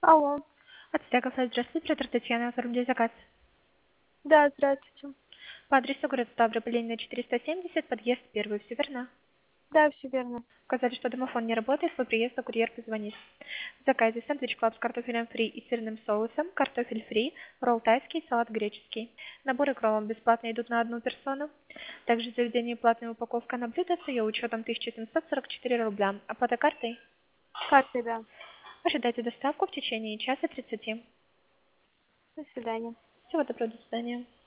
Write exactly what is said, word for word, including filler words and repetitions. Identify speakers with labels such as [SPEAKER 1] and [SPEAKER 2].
[SPEAKER 1] Алло.
[SPEAKER 2] Ацтека, здравствуйте, оператор Татьяна, оформляю заказ.
[SPEAKER 1] Да, здравствуйте.
[SPEAKER 2] По адресу город Ставрополь, Ленина четыреста семьдесят, подъезд первый, все верно?
[SPEAKER 1] Да, все верно.
[SPEAKER 2] Сказали, что домофон не работает, по приезду курьер позвонит. В заказе сэндвич клаб с картофелем фри и сырным соусом, картофель фри, ролл тайский, салат греческий. Наборы к роллам бесплатно идут на одну персону. Также в заведении платная упаковка на блюдо с ее учетом тысяча семьсот сорок четыре рубля. Оплата картой?
[SPEAKER 1] Картой, да.
[SPEAKER 2] Ожидайте доставку в течение часа тридцати.
[SPEAKER 1] До свидания.
[SPEAKER 2] Всего доброго, до свидания.